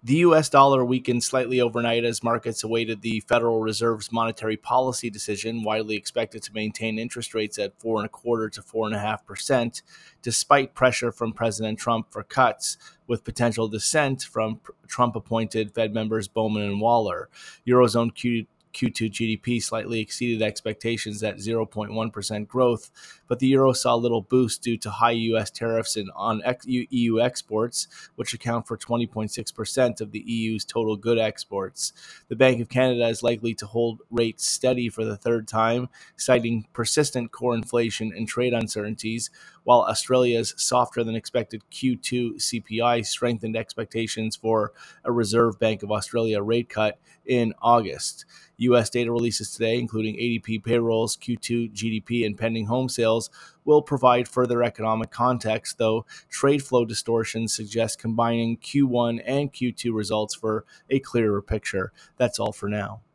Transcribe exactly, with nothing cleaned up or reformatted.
The U S dollar weakened slightly overnight as markets awaited the Federal Reserve's monetary policy decision, widely expected to maintain interest rates at four and a quarter to four and a half percent, despite pressure from President Trump for cuts, with potential dissent from Trump-appointed Fed members Bowman and Waller. Eurozone Q Q two G D P slightly exceeded expectations at zero point one percent growth, but the euro saw little boost due to high U S tariffs on E U exports, which account for twenty point six percent of the E U's total good exports. The Bank of Canada is likely to hold rates steady for the third time, citing persistent core inflation and trade uncertainties, while Australia's softer-than-expected Q two C P I strengthened expectations for a Reserve Bank of Australia rate cut in August. U S data releases today, including A D P payrolls, Q two G D P, and pending home sales, will provide further economic context, though trade flow distortions suggest combining Q one and Q two results for a clearer picture. That's all for now.